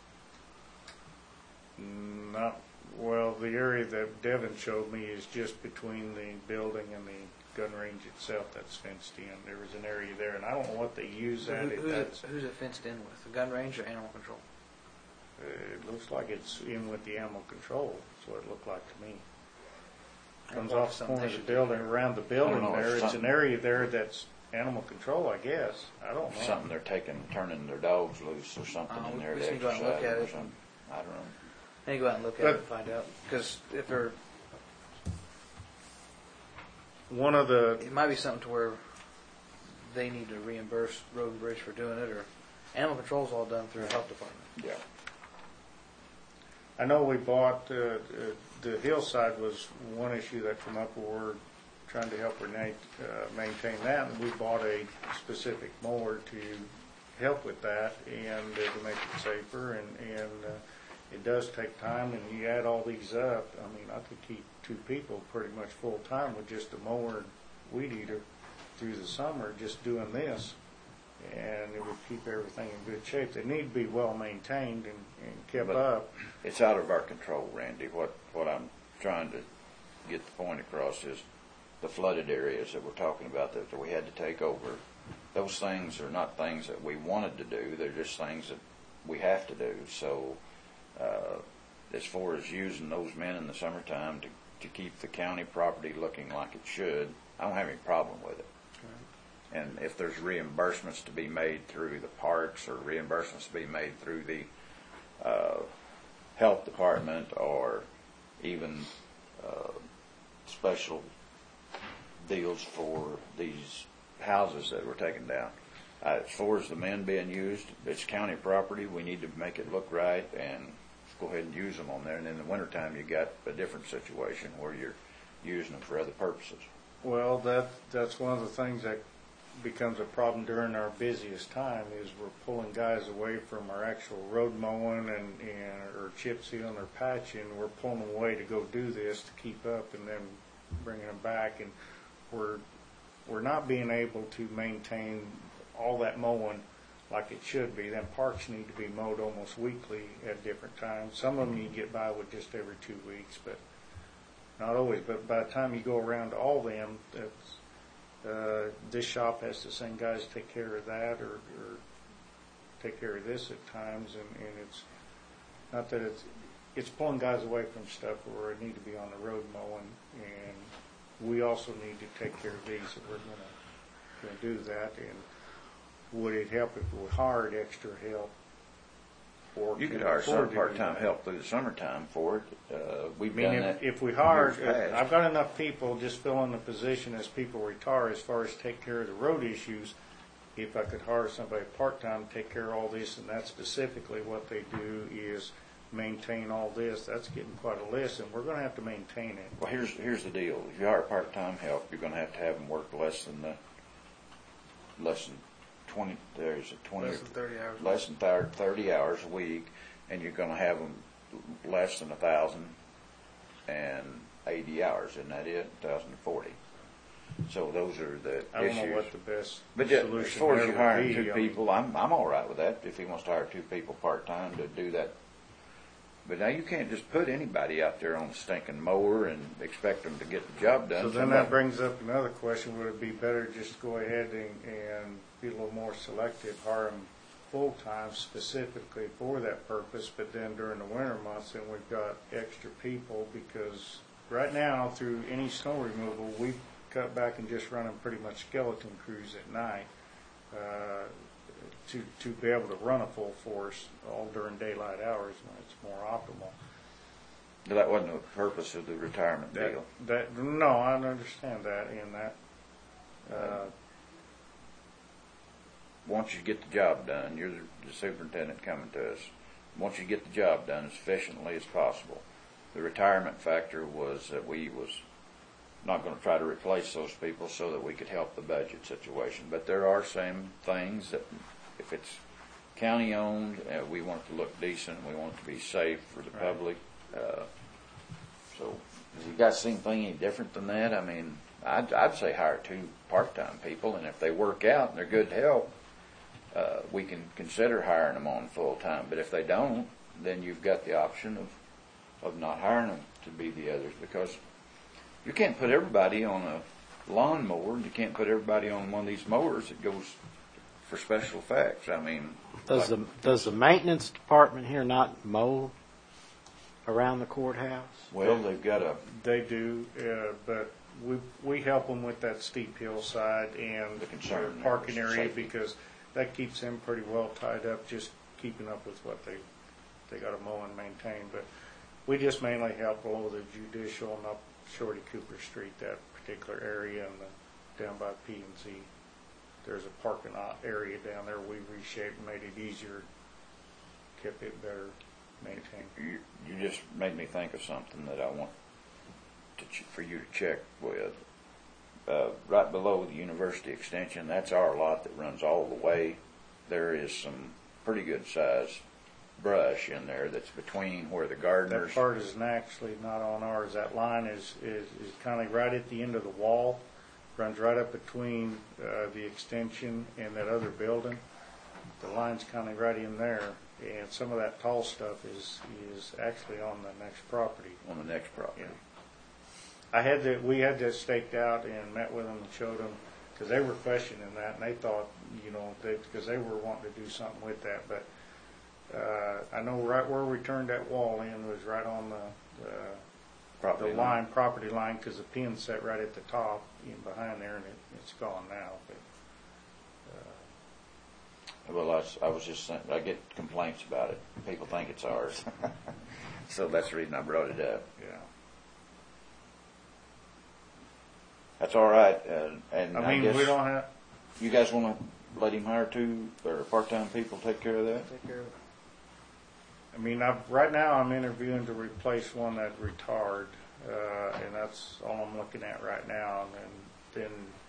Not, well, the area that Devin showed me is just between the building and the gun range itself that's fenced in. There was an area there, and I don't know what they use So that. who- If Who's it, that's, who's it fenced in with, the gun range or animal control? uh, it looks like it's in with the animal control. That's what it looked like to me. Comes Well, off the something corner they of the should do building, there. around the I building don't know, there. it's It's an something- area there that's animal control, I guess. I don't know. Something they're taking, turning their dogs loose or something Uh, in we there to just need to go out and look exercise at or it. something. I don't know. I need to go out and look at But- it and find out, because if there, One of the, it might be something to where they need to reimburse Road and Bridge for doing it, or animal control's all done through the health department. Yeah. I know we bought, uh, uh, the hillside was one issue that come up where we're trying to help Renee uh, maintain that, and we bought a specific mower to help with that and uh, to make it safer, and, and uh, it does take time, and you add all these up, I mean, I could keep two people pretty much full-time with just a mower and weed eater through the summer just doing this, and it would keep everything in good shape. They need to be well-maintained and, and kept But- up. It's out of our control, Randy. What, what I'm trying to get the point across is the flooded areas that we're talking about that, that we had to take over. Those things are not things that we wanted to do. They're just things that we have to do. So, uh, as far as using those men in the summertime to, to keep the county property looking like it should, I don't have any problem with it. And if there's reimbursements to be made through the parks or reimbursements to be made through the uh, health department or even uh, special deals for these houses that were taken down. Uh, as far as the men being used, it's county property. We need to make it look right and go ahead and use them on there. And in the wintertime, you got a different situation where you're using them for other purposes. Well, that, that's one of the things that becomes a problem during our busiest time is we're pulling guys away from our actual road mowing and, and or chip sealing or patching. We're pulling them away to go do this to keep up and then bringing them back. And we're, we're not being able to maintain all that mowing like it should be. Then parks need to be mowed almost weekly at different times. Some of them you get by with just every two weeks, but not always. But by the time you go around to all them, that's, uh, this shop has to send guys to take care of that or, or take care of this at times. And, and it's not that it's, it's pulling guys away from stuff where they need to be on the road mowing. And we also need to take care of these if we're going to do that. And would it help if we hired extra help? Or You can could hire afford some to do part-time that? help through the summertime for it. Uh, we've I mean, done if, that. if we hired, years past. I've got enough people just filling the position as people retire as far as take care of the road issues. If I could hire somebody part-time to take care of all this, and that's specifically what they do is maintain all this, that's getting quite a list, and we're gonna have to maintain it. Well, here's here's the deal. If you hire part-time help, you're going to have to have them work less than the less than twenty. There's a twenty. Less than thirty hours. Less than thir- thirty hours a week, and you're going to have them less than a thousand and eighty hours. Isn't that it? Thousand and forty. So those are the I don't issues. know what the best But yeah, solution as far as there you would hiring be. two I mean, people, I'm I'm all right with that. If he wants to hire two people part time to do that But now you can't just put anybody out there on a stinking mower and expect them to get the job done. So then Somebody- that brings up another question, would it be better just to go ahead and, and be a little more selective, hire them full-time specifically for that purpose, but then during the winter months, then we've got extra people, because right now, through any snow removal, we've cut back and just running pretty much skeleton crews at night, uh, to, to be able to run a full force all during daylight hours when it's more optimal. That wasn't the purpose of the retirement That, deal. that, no, I understand that, and that, uh, Once you get the job done, you're the superintendent coming to us. Once you get the job done as efficiently as possible, the retirement factor was that we was not going to try to replace those people so that we could help the budget situation. But there are some things that, if it's county owned, uh, we want it to look decent, we want it to be safe for the Right. public. Uh, so, have you guys seen anything any different than that? I mean, I'd, I'd say hire two part-time people, and if they work out and they're good help, uh, we can consider hiring them on full-time. But if they don't, then you've got the option of, of not hiring them to be the others, because you can't put everybody on a lawnmower, and you can't put everybody on one of these mowers that goes for special effects. I mean, Does like- the, does the maintenance department here not mow around the courthouse? well, they've got a, they do, uh, but we, we help them with that steep hillside and The concern their parking there is area, safety. because that keeps them pretty well tied up, just keeping up with what they, they gotta mow and maintain. But we just mainly help below the Judicial and up Shorty Cooper Street, that particular area, and the, down by P and Z. There's a parking lot area down there we reshaped and made it easier, kept it better maintained. you, you just made me think of something that I want to ch- for you to check with. Uh, right below the University Extension, that's our lot that runs all the way. There is some pretty good size brush in there that's between where the gardeners. That part is actually not on ours. That line is, is, is kind of right at the end of the wall, runs right up between uh, the extension and that other building. The line's kind of right in there, and some of that tall stuff is, is actually on the next property. on the next property. Yeah. I had that, we had that staked out and met with them and showed them, because they were questioning that, and they thought, you know, they, because they were wanting to do something with that, but uh, I know right where we turned that wall in was right on the, uh, Property the line. line, property line, because the pin's set right at the top, in behind there, and it, it's gone now, but, uh, Well, I was, I was just saying, I get complaints about it. People think it's ours. So that's the reason I brought it up. yeah. That's all right. Uh, and I, I mean, guess we don't have, you guys want to let him hire two or part-time people take care of that? Take care of it. I mean, I've, right now I'm interviewing to replace one that retired, uh, and that's all I'm looking at right now. And then, then,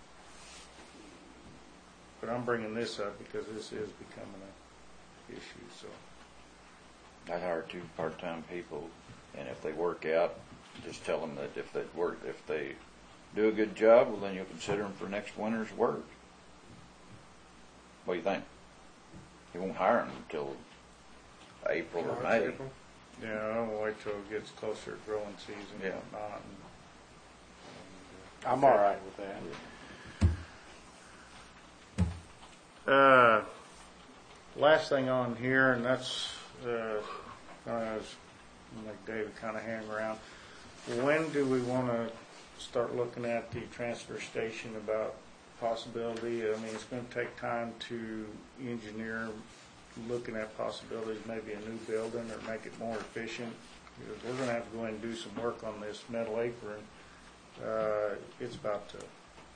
but I'm bringing this up because this is becoming an issue. So I'd hire two part-time people, and if they work out, just tell them that if they work, if they do a good job, well, then you'll consider them for next winter's work. What do you think? You won't hire them until April or May. yeah, I'll wait till it gets closer to growing season Yeah. and whatnot. And, I'm all right with that. Uh, last thing on here, and that's uh, kind of like David kind of hang around. When do we want to start looking at the transfer station about possibility? I mean, it's going to take time to engineer, looking at possibilities, maybe a new building or make it more efficient. Because we're going to have to go in and do some work on this metal apron. Uh, it's about to.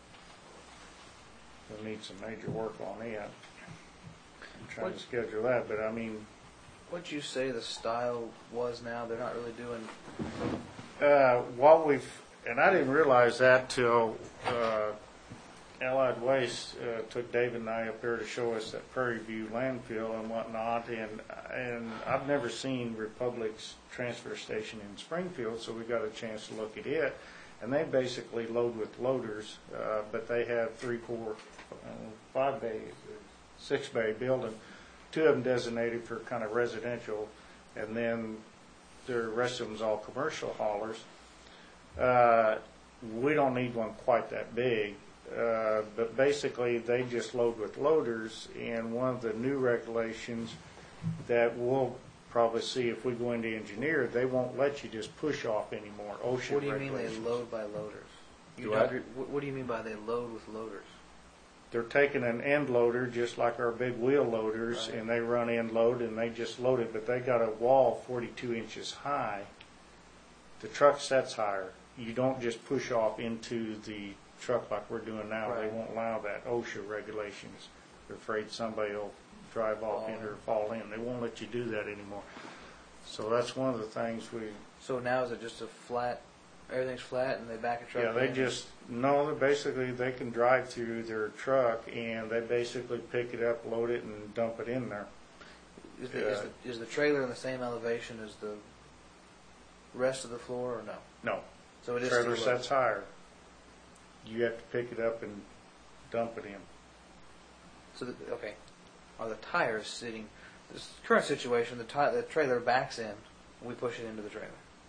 We'll need some major work on it. I'm trying to What- schedule that, but I mean, What'd you say the style was now? They're not really doing. uh, what we've, and I didn't realize that till uh, Allied Waste uh, took David and I up there to show us that Prairie View landfill and whatnot, and and I've never seen Republic's transfer station in Springfield, so we got a chance to look at it. And they basically load with loaders, uh, but they have three, four, uh, five bay, six bay building, two of them designated for kind of residential, and then the rest of them's all commercial haulers. Uh, we don't need one quite that big, uh, but basically they just load with loaders, and one of the new regulations that we'll probably see if we go into engineer, they won't let you just push off anymore. OSHA What do you mean they regulations. load by loaders? You Do don't I? agree- What what do you mean by they load with loaders? They're taking an end loader, just like our big wheel loaders, Right. and they run end load and they just load it, but they got a wall forty-two inches high. The truck sets higher. You don't just push off into the truck like we're doing now. They Right. won't allow that. OSHA regulations. They're afraid somebody will drive off Fall in or fall in. They won't let you do that anymore. So that's one of the things we, So now is it just a flat, everything's flat and they back a truck yeah, they in? just, no, they basically, they can drive through their truck and they basically pick it up, load it, and dump it in there. Is the, is uh, the, is the trailer in the same elevation as the rest of the floor or no? No, So it is trailer still low. sets higher. You have to pick it up and dump it in. So, the, okay, are the tires sitting, this current situation, the ti- the trailer backs in, we push it into the trailer.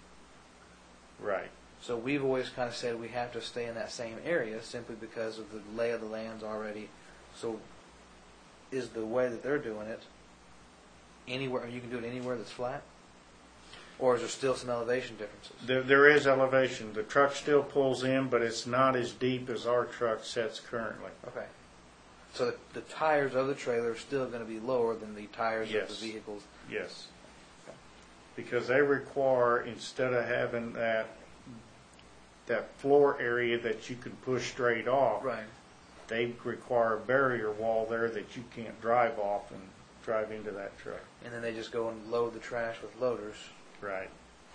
Right. So we've always kind of said we have to stay in that same area simply because of the lay of the land's already. So is the way that they're doing it anywhere, you can do it anywhere that's flat? Or is there still some elevation differences? There, there is elevation. The truck still pulls in, but it's not as deep as our truck sets currently. Okay. So the, the tires of the trailer are still going to be lower than the tires Yes. of the vehicles? Yes. Because they require, instead of having that, that floor area that you can push straight off, Right. they require a barrier wall there that you can't drive off and drive into that truck. And then they just go and load the trash with loaders. Right.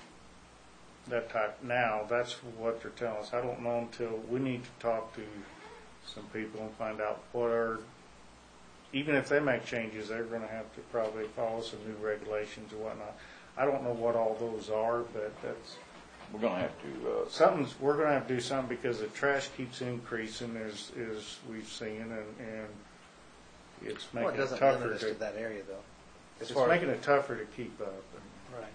That type, now, that's what they're telling us. I don't know until, we need to talk to some people and find out what are, even if they make changes, they're gonna have to probably follow some new regulations or whatnot. I don't know what all those are, but that's, We're gonna have to, uh, something's, we're gonna have to do something because the trash keeps increasing as, as we've seen, and, and it's Well, it making it doesn't tougher limit us to to, that area, though. As it's far as- making it tougher to keep up. Right.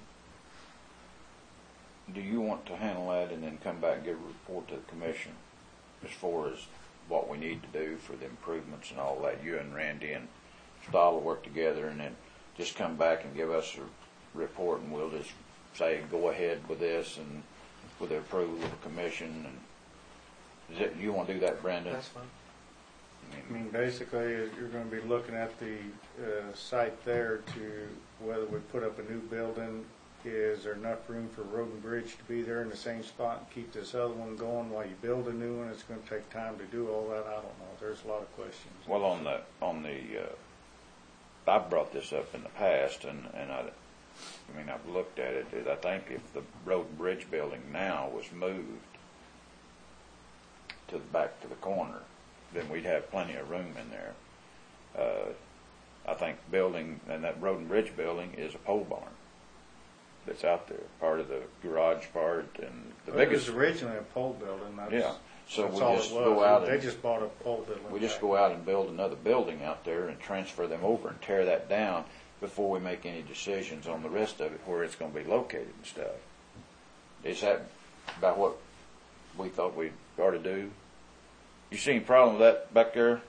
do you want to handle that and then come back and give a report to the commission as far as what we need to do for the improvements and all that? You and Randy and Stahl will work together and then just come back and give us a report, and we'll just say, go ahead with this and with the approval of the commission. And is it, you want to do that, Brandon? That's fine. I mean, basically, you're gonna be looking at the, uh, site there to whether we put up a new building. Is there enough room for road and bridge to be there in the same spot and keep this other one going while you build a new one? It's gonna take time to do all that. I don't know. There's a lot of questions. Well, on the, on the, uh, I've brought this up in the past, and, and I, I mean, I've looked at it, I think if the road and bridge building now was moved to the back to the corner, then we'd have plenty of room in there. Uh, I think building, and that road and bridge building is a pole barn that's out there, part of the garage part, and the Well, it biggest. was originally a pole building. That's, Yeah, so that's we all just it was. go out They and- just bought a pole building. We just back. go out and build another building out there and transfer them over and tear that down before we make any decisions on the rest of it, where it's gonna be located and stuff. Is that about what we thought we ought to do? You see any problem with that back there?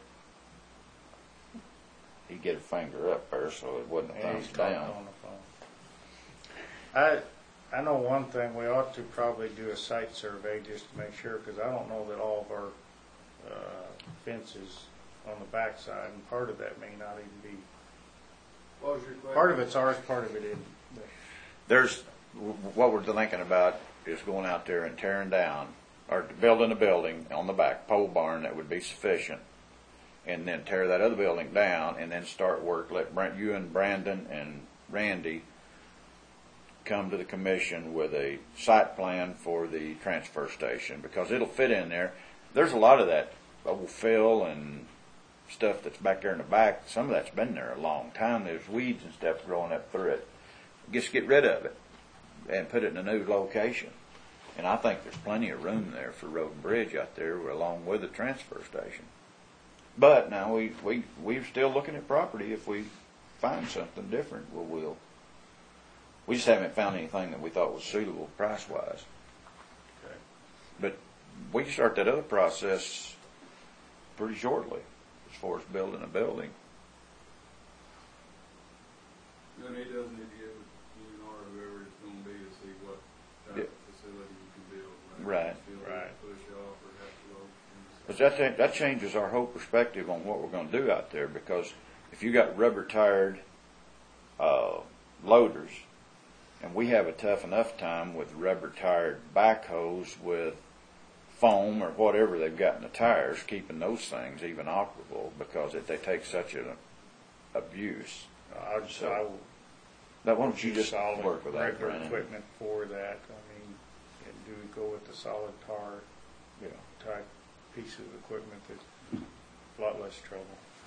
He get a finger up there, so it wasn't a Yeah, thumbs he's talking down. on the phone. I, I know one thing, we ought to probably do a site survey just to make sure, because I don't know that all of our uh, fences on the backside, and part of that may not even be, What was your question? part of it's ours, part of it isn't. There's, what we're thinking about is going out there and tearing down, or building a building on the back, pole barn that would be sufficient, and then tear that other building down, and then start work, let Brent, you and Brandon and Randy come to the commission with a site plan for the transfer station, because it'll fit in there. There's a lot of that old fill and stuff that's back there in the back. Some of that's been there a long time. There's weeds and stuff growing up through it. Just get rid of it and put it in a new location. And I think there's plenty of room there for road and bridge out there along with the transfer station. But now we, we, we're still looking at property. If we find something different, well, we'll, We just haven't found anything that we thought was suitable price-wise. Okay. But we can start that other process pretty shortly, as far as building a building. Then he does need to get with you and or whoever it's gonna be to see what type of facility you can build. Right. Still Right. Push off or have to load. But that, cha- that changes our whole perspective on what we're gonna do out there, because if you got rubber-tired, uh, loaders, and we have a tough enough time with rubber-tired backhoes with foam or whatever they've got in the tires, keeping those things even operable, because it, they take such an abuse. I just, I will Now, why don't you use just solid, work with that, regular Brandon? equipment for that. I mean, and do we go with the solid tar Yeah. type piece of equipment that's a lot less trouble.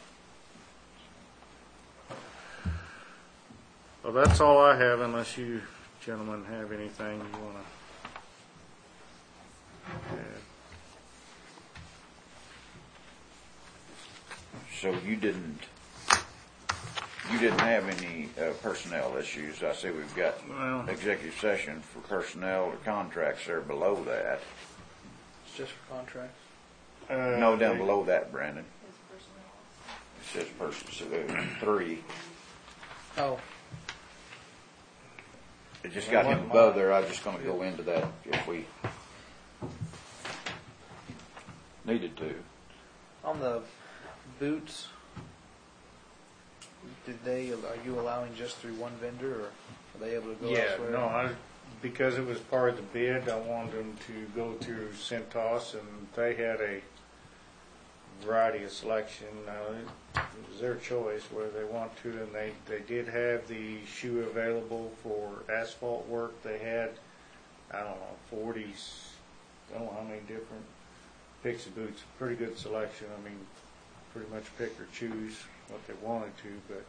Well, that's all I have, unless you gentlemen have anything you want to add. So you didn't, you didn't have any uh, personnel issues. I see we've got Well- executive session for personnel or contracts there below that. It's just for contracts. Uh, No, down they- below that, Brandon. It says person, so, uh, three. Oh, It just got him above there. I'm just gonna go into that if we needed to. on the boots, did they, are you allowing just through one vendor, or are they able to go Yeah, elsewhere? no, I, because it was part of the bid, I wanted them to go through Centos, and they had a variety of selection. Uh, it was their choice whether they want to, and they, they did have the shoe available for asphalt work. They had, I don't know, forties, I don't know how many different picks of boots. Pretty good selection. I mean, pretty much pick or choose what they wanted to, but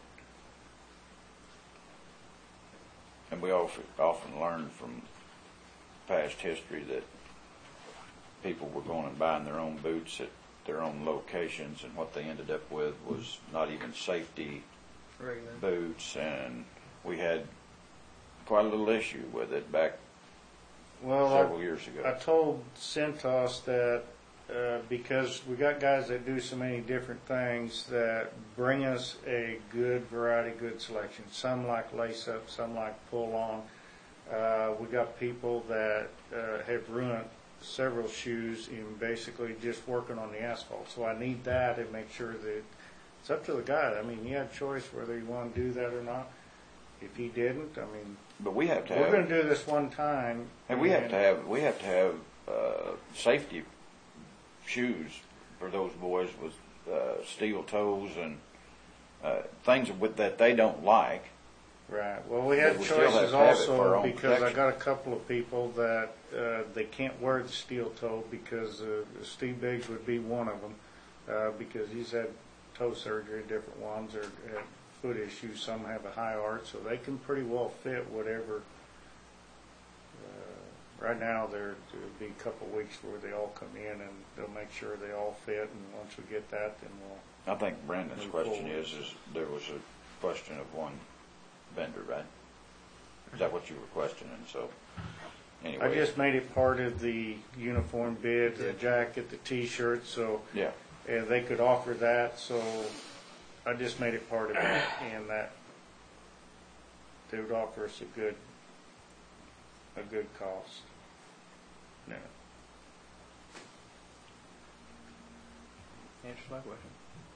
And we often, often learn from past history that people were going and buying their own boots at their own locations, and what they ended up with was not even safety Regular. boots, and we had quite a little issue with it back well, I- several years I ago. told Centos that uh, because we got guys that do so many different things, that bring us a good variety, good selection. Some like lace up, some like pull on. Uh, we got people that uh, have ruined several shoes in basically just working on the asphalt. So I need that and make sure that it's up to the guy. I mean, you have a choice whether you want to do that or not. If he didn't, I mean, But we have to we're have, going to do this one time. and we have and- to have, we have to have uh, safety shoes for those boys with uh, steel toes and uh, things with, that they don't like. Right. Well, we But had we still have choices to have it for our also own because I protection. got a couple of people that uh, they can't wear the steel toe because uh, Steve Biggs would be one of them uh, because he's had toe surgery, different ones, or had foot issues. Some have a high arch, so they can pretty well fit whatever. Uh, right now, there there'll be a couple of weeks where they all come in and they'll make sure they all fit. And once we get that, then we'll. I think Brandon's Move question forward. is, is there was a question of one vendor, right? Is that what you were questioning? So, anyway. I just made it part of the uniform bid, the jacket, the T-shirt, so. Yeah, And they could offer that, so I just made it part of it, and that they would offer us a good, a good cost. Yeah. Answers my question.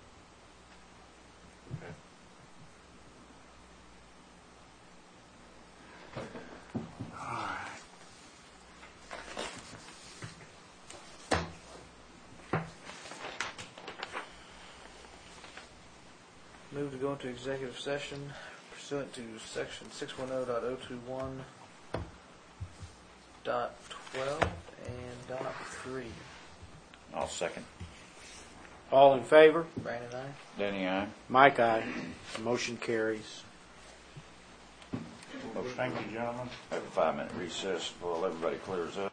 Move to go into executive session pursuant to section six one zero dot oh two one dot twelve and dot three. I'll second. All in favor? Brandon, aye? Danny, aye. Mike, aye. Motion carries. Thank you, gentlemen. Have a five-minute recess while everybody clears up.